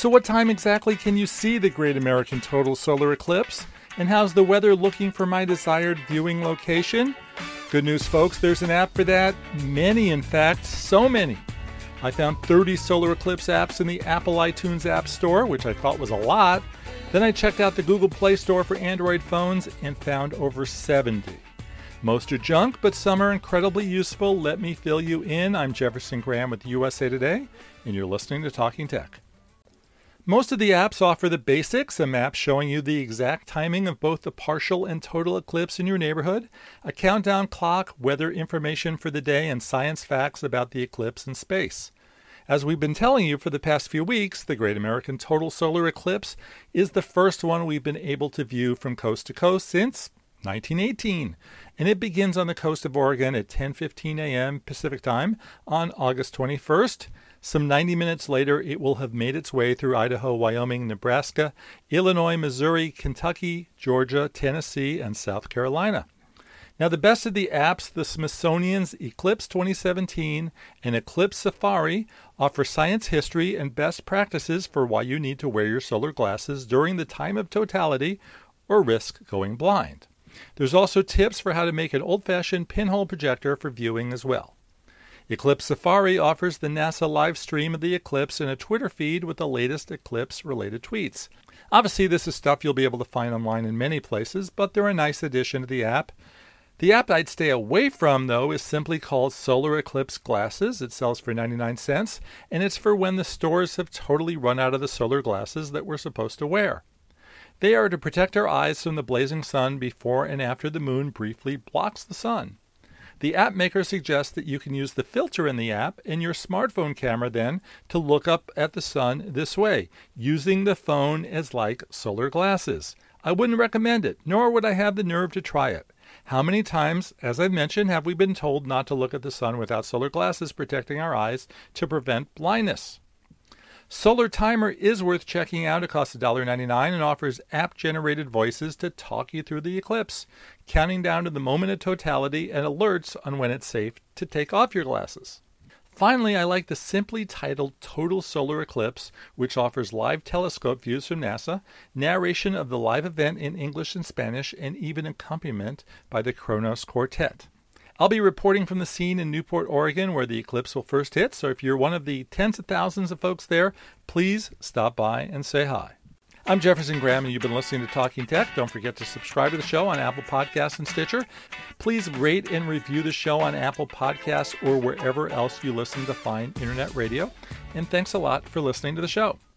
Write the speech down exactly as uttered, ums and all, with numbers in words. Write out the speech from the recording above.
So what time exactly can you see the Great American Total Solar Eclipse? And how's the weather looking for my desired viewing location? Good news, folks, there's an app for that. Many, in fact, so many. I found thirty solar eclipse apps in the Apple iTunes App Store, which I thought was a lot. Then I checked out the Google Play Store for Android phones and found over seventy. Most are junk, but some are incredibly useful. Let me fill you in. I'm Jefferson Graham with U S A Today, and you're listening to Talking Tech. Most of the apps offer the basics, a map showing you the exact timing of both the partial and total eclipse in your neighborhood, a countdown clock, weather information for the day, and science facts about the eclipse in space. As we've been telling you for the past few weeks, the Great American Total Solar Eclipse is the first one we've been able to view from coast to coast since nineteen eighteen, and it begins on the coast of Oregon at ten fifteen a.m. Pacific Time on August twenty-first. Some ninety minutes later, it will have made its way through Idaho, Wyoming, Nebraska, Illinois, Missouri, Kentucky, Georgia, Tennessee, and South Carolina. Now, the best of the apps, the Smithsonian's Eclipse twenty seventeen and Eclipse Safari, offer science history and best practices for why you need to wear your solar glasses during the time of totality or risk going blind. There's also tips for how to make an old-fashioned pinhole projector for viewing as well. Eclipse Safari offers the NASA live stream of the eclipse and a Twitter feed with the latest eclipse-related tweets. Obviously, this is stuff you'll be able to find online in many places, but they're a nice addition to the app. The app I'd stay away from, though, is simply called Solar Eclipse Glasses. It sells for ninety-nine cents, and it's for when the stores have totally run out of the solar glasses that we're supposed to wear. They are to protect our eyes from the blazing sun before and after the moon briefly blocks the sun. The app maker suggests that you can use the filter in the app and your smartphone camera then to look up at the sun this way, using the phone as like solar glasses. I wouldn't recommend it, nor would I have the nerve to try it. How many times, as I've mentioned, have we been told not to look at the sun without solar glasses protecting our eyes to prevent blindness? Solar Timer is worth checking out. It costs one dollar and ninety-nine cents and offers app-generated voices to talk you through the eclipse, counting down to the moment of totality and alerts on when it's safe to take off your glasses. Finally, I like the simply titled Total Solar Eclipse, which offers live telescope views from NASA, narration of the live event in English and Spanish, and even accompaniment by the Kronos Quartet. I'll be reporting from the scene in Newport, Oregon, where the eclipse will first hit, so if you're one of the tens of thousands of folks there, please stop by and say hi. I'm Jefferson Graham, and you've been listening to Talking Tech. Don't forget to subscribe to the show on Apple Podcasts and Stitcher. Please rate and review the show on Apple Podcasts or wherever else you listen to fine internet radio. And thanks a lot for listening to the show.